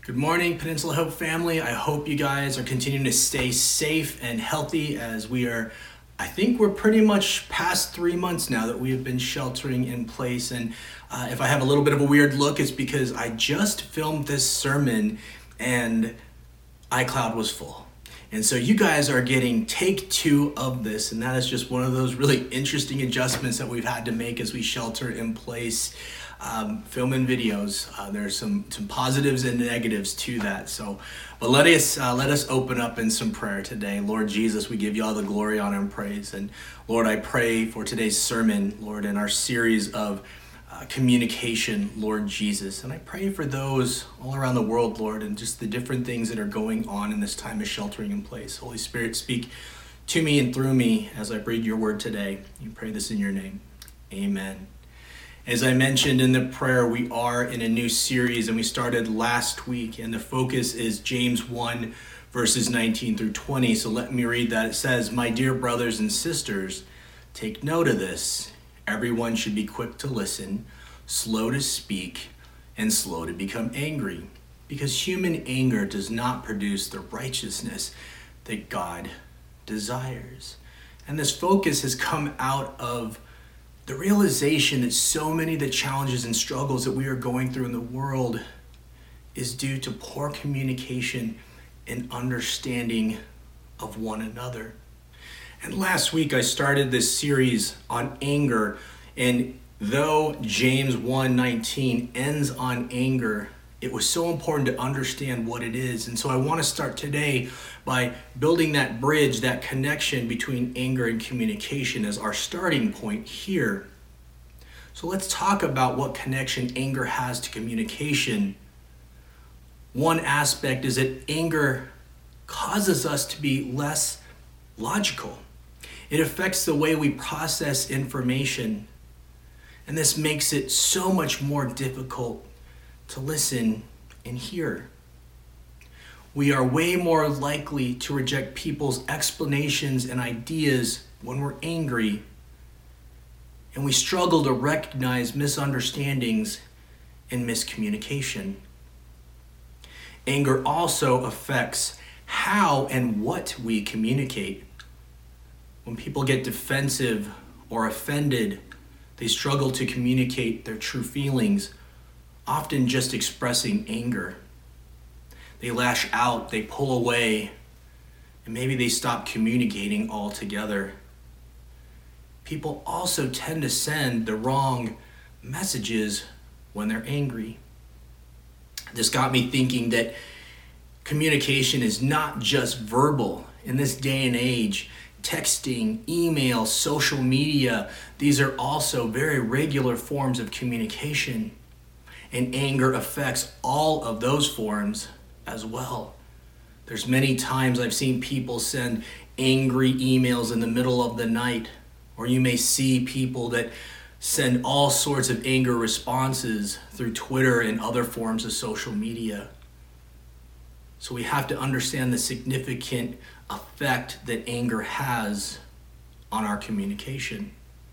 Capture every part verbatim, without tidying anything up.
Good morning, Peninsula Hope family. I hope you guys are continuing to stay safe and healthy as we are, I think we're pretty much past three months now that we have been sheltering in place. And uh, if I have a little bit of a weird look, it's because I just filmed this sermon and iCloud was full. And so you guys are getting take two of this, and that is just one of those really interesting adjustments that we've had to make as we shelter in place. Um, filming videos, uh, there's some some positives and negatives to that. So, but let us uh, let us open up in some prayer today. Lord Jesus, we give you all the glory, honor, and praise. And Lord, I pray for today's sermon, Lord, in our series of uh, communication, Lord Jesus. And I pray for those all around the world, Lord, and just the different things that are going on in this time of sheltering in place. Holy Spirit, speak to me and through me as I read your word today. We pray this in your name. Amen. As I mentioned in the prayer, we are in a new series and we started last week, and the focus is James one verses nineteen through twenty. So let me read that. It says, "My dear brothers and sisters, take note of this. Everyone should be quick to listen, slow to speak, and slow to become angry, because human anger does not produce the righteousness that God desires." And this focus has come out of the realization that so many of the challenges and struggles that we are going through in the world is due to poor communication and understanding of one another. And last week I started this series on anger, and though James one nineteen ends on anger, it was so important to understand what it is. And so I want to start today by building that bridge, that connection between anger and communication as our starting point here. So let's talk about what connection anger has to communication. One aspect is that anger causes us to be less logical. It affects the way we process information. And this makes it so much more difficult to listen and hear. We are way more likely to reject people's explanations and ideas when we're angry, and we struggle to recognize misunderstandings and miscommunication. Anger also affects how and what we communicate. When people get defensive or offended, they struggle to communicate their true feelings, often just expressing anger. They lash out, they pull away, and maybe they stop communicating altogether. People also tend to send the wrong messages when they're angry. This got me thinking that communication is not just verbal. In this day and age, texting, email, social media, these are also very regular forms of communication. And anger affects all of those forms as well. There's many times I've seen people send angry emails in the middle of the night, or you may see people that send all sorts of anger responses through Twitter and other forms of social media. So we have to understand the significant effect that anger has on our communication.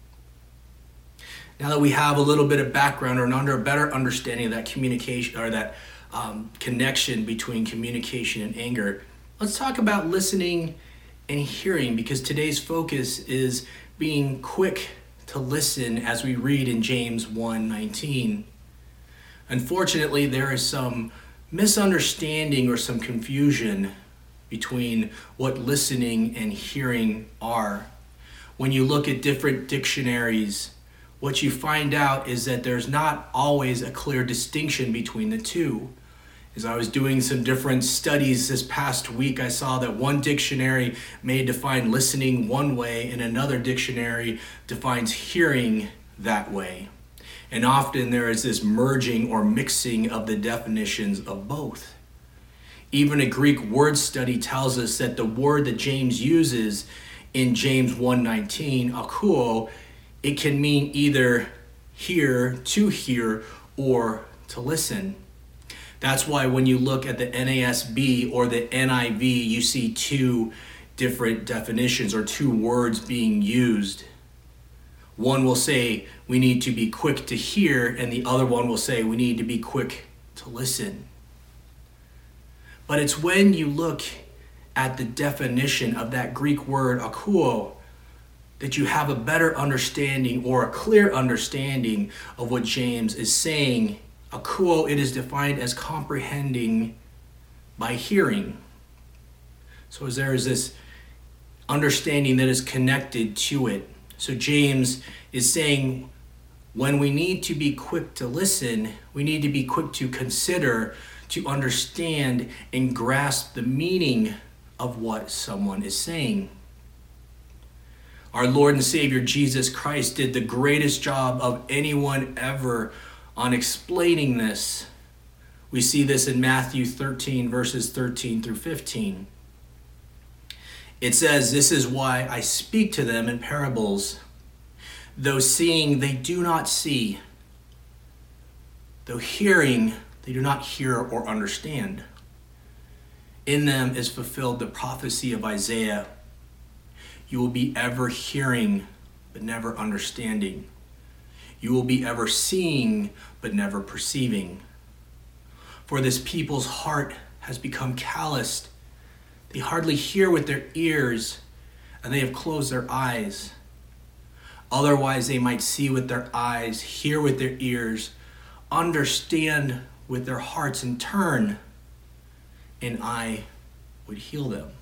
Now that we have a little bit of background or an under a better understanding of that communication or that um, connection between communication and anger, let's talk about listening and hearing, because today's focus is being quick to listen as we read in James one nineteen. Unfortunately, there is some misunderstanding or some confusion between what listening and hearing are. When you look at different dictionaries, what you find out is that there's not always a clear distinction between the two. As I was doing some different studies this past week, I saw that one dictionary may define listening one way and another dictionary defines hearing that way. And often there is this merging or mixing of the definitions of both. Even a Greek word study tells us that the word that James uses in James one nineteen, akouo, it can mean either hear, to hear, or to listen. That's why when you look at the N A S B or the N I V, you see two different definitions or two words being used. One will say we need to be quick to hear, and the other one will say we need to be quick to listen. But it's when you look at the definition of that Greek word akouo that you have a better understanding or a clear understanding of what James is saying. Akouo, it is defined as comprehending by hearing. So as there is this understanding that is connected to it. So James is saying when we need to be quick to listen, we need to be quick to consider, to understand and grasp the meaning of what someone is saying. Our Lord and Savior Jesus Christ did the greatest job of anyone ever on explaining this. We see this in Matthew thirteen, verses thirteen through fifteen. It says, "This is why I speak to them in parables. Though seeing, they do not see. Though hearing, they do not hear or understand. In them is fulfilled the prophecy of Isaiah. You will be ever hearing, but never understanding. You will be ever seeing, but never perceiving. For this people's heart has become calloused. They hardly hear with their ears, and they have closed their eyes. Otherwise they might see with their eyes, hear with their ears, understand with their hearts and turn, and I would heal them."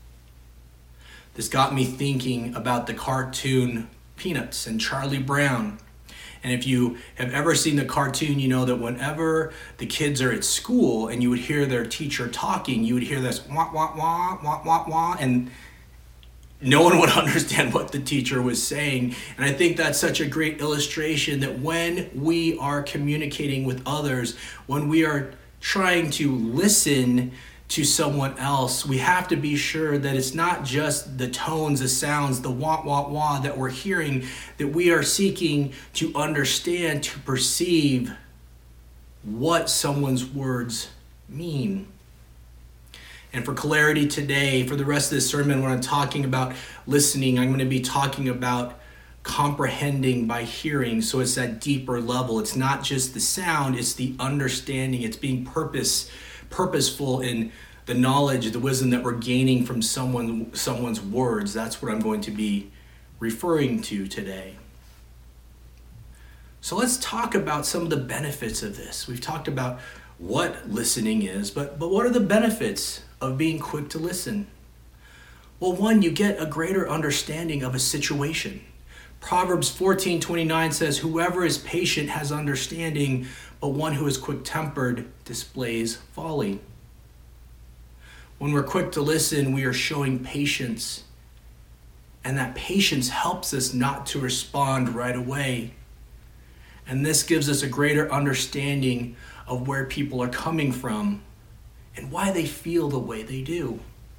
This got me thinking about the cartoon Peanuts and Charlie Brown. And if you have ever seen the cartoon, you know that whenever the kids are at school and you would hear their teacher talking, you would hear this wah, wah, wah, wah, wah, wah, and no one would understand what the teacher was saying. And I think that's such a great illustration that when we are communicating with others, when we are trying to listen to someone else, we have to be sure that it's not just the tones, the sounds, the wah, wah, wah that we're hearing, that we are seeking to understand, to perceive what someone's words mean. And for clarity today, for the rest of this sermon, when I'm talking about listening, I'm going to be talking about comprehending by hearing. So it's that deeper level. It's not just the sound, it's the understanding. It's being purpose, purposeful in the knowledge, the wisdom that we're gaining from someone, someone's words. That's what I'm going to be referring to today. So let's talk about some of the benefits of this. We've talked about what listening is, but, but what are the benefits of being quick to listen? Well, one, you get a greater understanding of a situation. Proverbs fourteen twenty-nine says, "Whoever is patient has understanding, but one who is quick-tempered displays folly." When we're quick to listen, we are showing patience. And that patience helps us not to respond right away. And this gives us a greater understanding of where people are coming from and why they feel the way they do.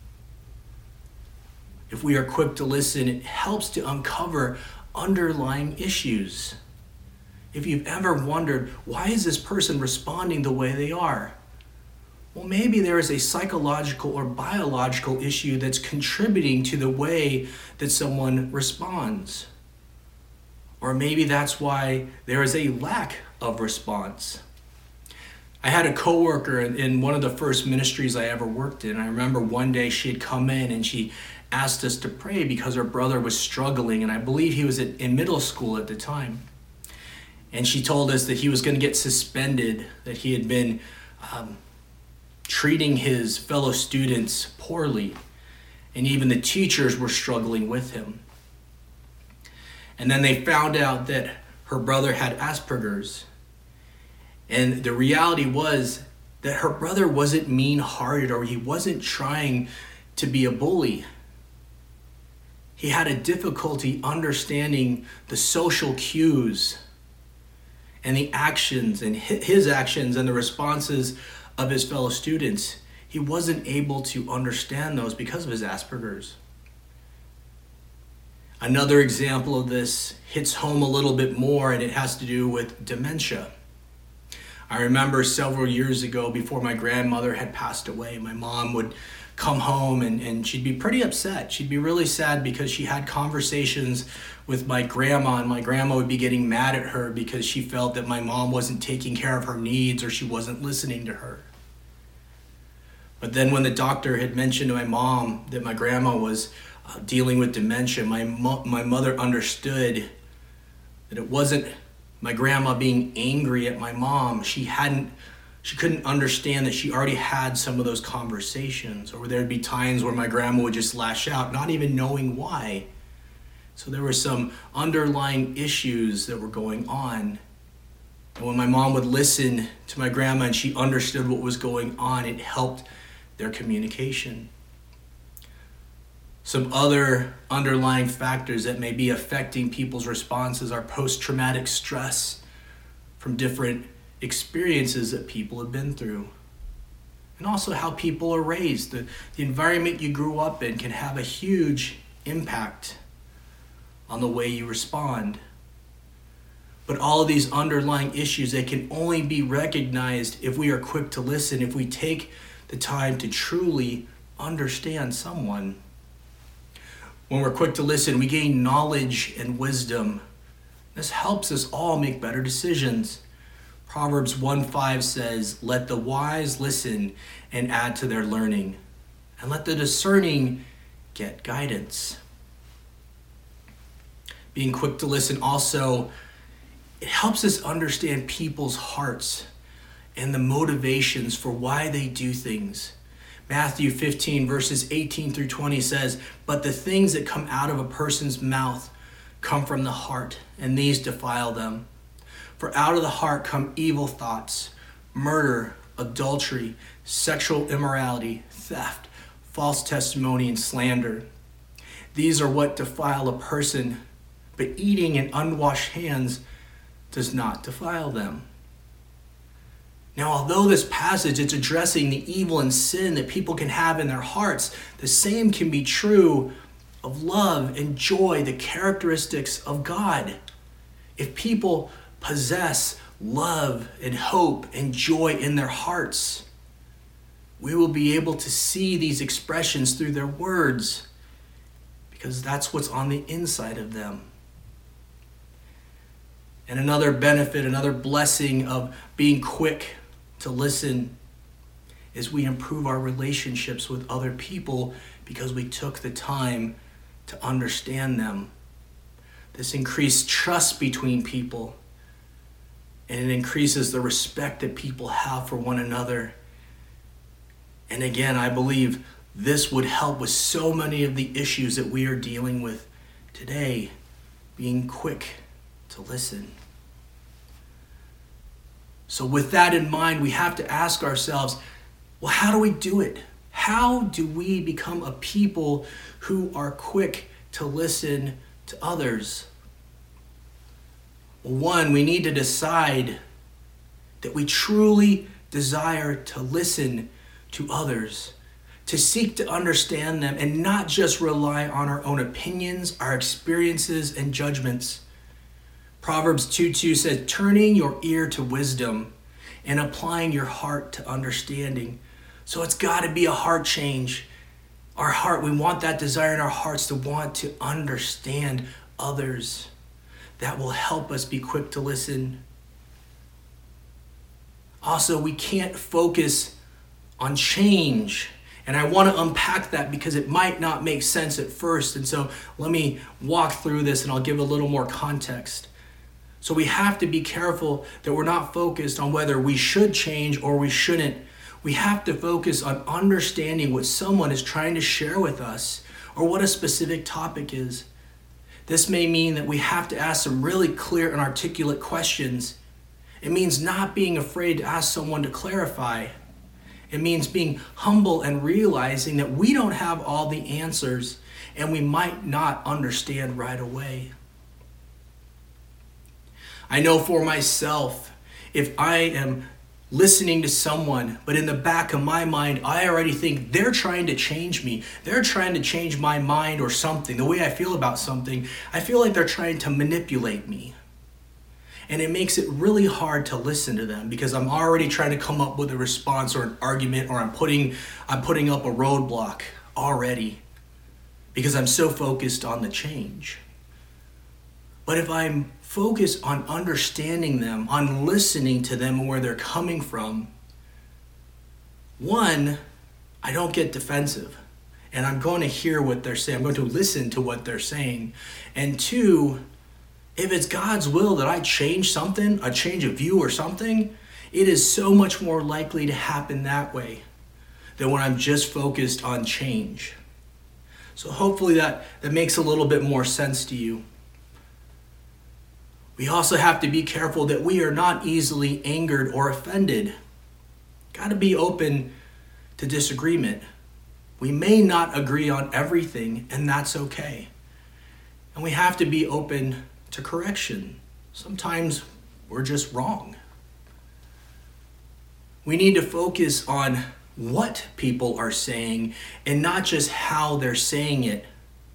If we are quick to listen, it helps to uncover underlying issues. If you've ever wondered, why is this person responding the way they are? Well, maybe there is a psychological or biological issue that's contributing to the way that someone responds. Or maybe that's why there is a lack of response. I had a coworker in, in one of the first ministries I ever worked in. I remember one day she had come in and she asked us to pray because her brother was struggling, and I believe he was at, in middle school at the time. And she told us that he was going to get suspended, that he had been um, treating his fellow students poorly, and even the teachers were struggling with him. And then they found out that her brother had Asperger's. And the reality was that her brother wasn't mean-hearted, or he wasn't trying to be a bully. He had a difficulty understanding the social cues and the actions and his actions and the responses of his fellow students. He wasn't able to understand those because of his Asperger's. Another example of this hits home a little bit more, and it has to do with dementia. I remember several years ago, before my grandmother had passed away, my mom would come home and, and she'd be pretty upset. She'd be really sad because she had conversations with my grandma, and my grandma would be getting mad at her because she felt that my mom wasn't taking care of her needs or she wasn't listening to her. But then when the doctor had mentioned to my mom that my grandma was uh, dealing with dementia, my, mo- my mother understood that it wasn't my grandma being angry at my mom. She hadn't, she couldn't understand that she already had some of those conversations, or there'd be times where my grandma would just lash out, not even knowing why. So there were some underlying issues that were going on. And when my mom would listen to my grandma and she understood what was going on, it helped their communication. Some other underlying factors that may be affecting people's responses are post-traumatic stress from different experiences that people have been through. And also how people are raised. The, the environment you grew up in can have a huge impact on the way you respond. But all of these underlying issues, they can only be recognized if we are quick to listen, if we take the time to truly understand someone. When we're quick to listen, we gain knowledge and wisdom. This helps us all make better decisions. Proverbs one five says, "Let the wise listen and add to their learning, and let the discerning get guidance." Being quick to listen also, it helps us understand people's hearts and the motivations for why they do things. Matthew fifteen verses eighteen through twenty says, "But the things that come out of a person's mouth come from the heart, and these defile them. For out of the heart come evil thoughts, murder, adultery, sexual immorality, theft, false testimony, and slander. These are what defile a person, but eating in unwashed hands does not defile them." Now, although this passage is addressing the evil and sin that people can have in their hearts, the same can be true of love and joy, the characteristics of God. If people possess love and hope and joy in their hearts, we will be able to see these expressions through their words, because that's what's on the inside of them. And another benefit, another blessing of being quick to listen is we improve our relationships with other people because we took the time to understand them. This increased trust between people, and it increases the respect that people have for one another. And again, I believe this would help with so many of the issues that we are dealing with today, being quick to listen. So with that in mind, we have to ask ourselves, well, how do we do it? How do we become a people who are quick to listen to others? Well, one, we need to decide that we truly desire to listen to others, to seek to understand them, and not just rely on our own opinions, our experiences, and judgments. Proverbs two two says, "Turning your ear to wisdom and applying your heart to understanding." So it's got to be a heart change. Our heart, we want that desire in our hearts to want to understand others. That will help us be quick to listen. Also, we can't focus on change. And I want to unpack that because it might not make sense at first. And so let me walk through this and I'll give a little more context. So we have to be careful that we're not focused on whether we should change or we shouldn't. We have to focus on understanding what someone is trying to share with us or what a specific topic is. This may mean that we have to ask some really clear and articulate questions. It means not being afraid to ask someone to clarify. It means being humble and realizing that we don't have all the answers and we might not understand right away. I know for myself, if I am listening to someone, but in the back of my mind, I already think they're trying to change me. They're trying to change my mind or something, the way I feel about something. I feel like they're trying to manipulate me. And it makes it really hard to listen to them because I'm already trying to come up with a response or an argument, or I'm putting I'm putting up a roadblock already because I'm so focused on the change. But if I'm focused on understanding them, on listening to them and where they're coming from, one, I don't get defensive. And I'm going to hear what they're saying. I'm going to listen to what they're saying. And two, if it's God's will that I change something, a change of view or something, it is so much more likely to happen that way than when I'm just focused on change. So hopefully that, that makes a little bit more sense to you. We also have to be careful that we are not easily angered or offended. Got to be open to disagreement. We may not agree on everything, and that's okay. And we have to be open to correction. Sometimes we're just wrong. We need to focus on what people are saying and not just how they're saying it.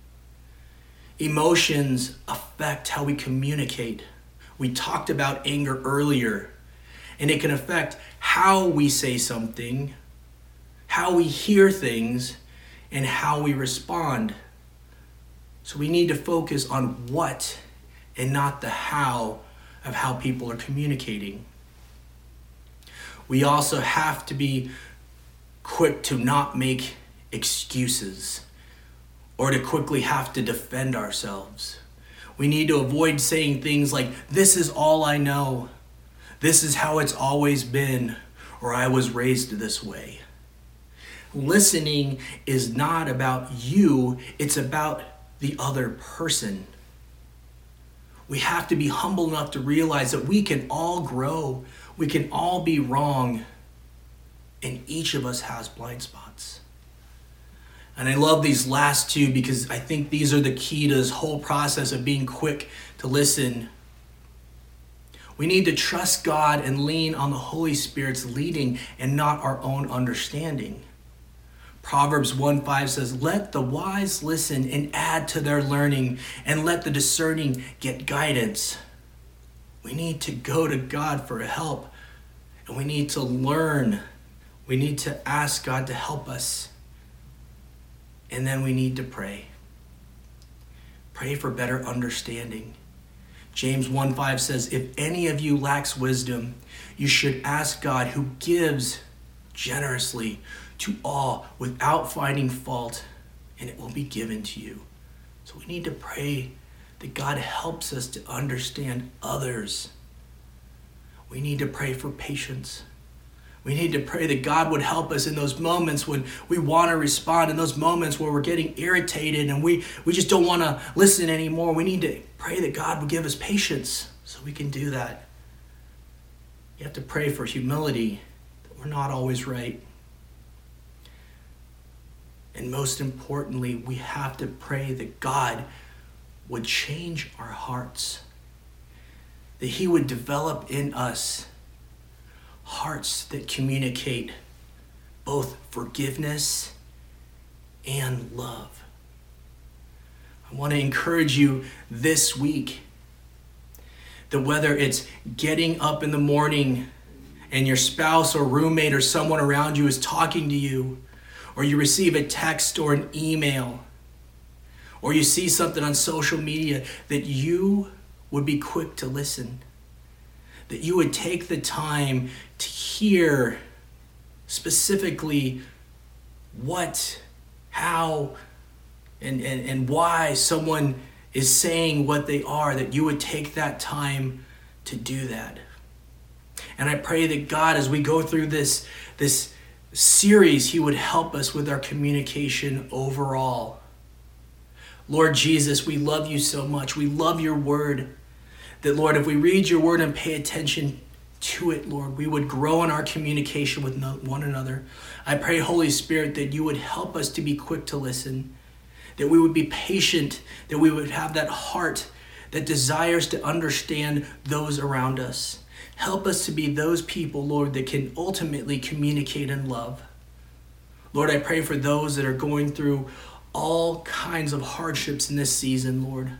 Emotions affect how we communicate. We talked about anger earlier, and it can affect how we say something, how we hear things, and how we respond. So we need to focus on what and not the how of how people are communicating. We also have to be quick to not make excuses or to quickly have to defend ourselves. We need to avoid saying things like, "This is all I know," "This is how it's always been," or "I was raised this way." Listening is not about you, it's about the other person. We have to be humble enough to realize that we can all grow, we can all be wrong, and each of us has blind spots. And I love these last two because I think these are the key to this whole process of being quick to listen. We need to trust God and lean on the Holy Spirit's leading and not our own understanding. Proverbs one five says, "Let the wise listen and add to their learning, and let the discerning get guidance." We need to go to God for help, and we need to learn. We need to ask God to help us, and then we need to pray. Pray for better understanding. James one five says, "If any of you lacks wisdom, you should ask God, who gives generously to all without finding fault, and it will be given to you." So we need to pray that God helps us to understand others. We need to pray for patience. We need to pray that God would help us in those moments when we want to respond, in those moments where we're getting irritated and we, we just don't want to listen anymore. We need to pray that God would give us patience so we can do that. You have to pray for humility, that we're not always right. And most importantly, we have to pray that God would change our hearts, that He would develop in us hearts that communicate both forgiveness and love. I want to encourage you this week that whether it's getting up in the morning and your spouse or roommate or someone around you is talking to you, or you receive a text or an email, or you see something on social media, that you would be quick to listen, that you would take the time to hear specifically what, how, and, and, and why someone is saying what they are, that you would take that time to do that. And I pray that God, as we go through this, this series, He would help us with our communication overall. Lord Jesus, we love You so much. We love Your word. That, Lord, if we read Your word and pay attention to it, Lord, we would grow in our communication with one another. I pray, Holy Spirit, that You would help us to be quick to listen, that we would be patient, that we would have that heart that desires to understand those around us. Help us to be those people, Lord, that can ultimately communicate in love. Lord, I pray for those that are going through all kinds of hardships in this season, Lord.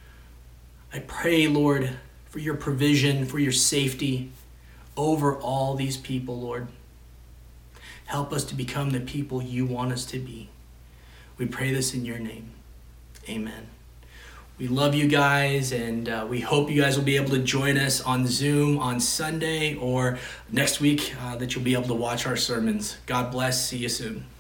I pray, Lord, for Your provision, for Your safety over all these people, Lord. Help us to become the people You want us to be. We pray this in Your name. Amen. We love you guys, and uh, we hope you guys will be able to join us on Zoom on Sunday or next week, uh, that you'll be able to watch our sermons. God bless. See you soon.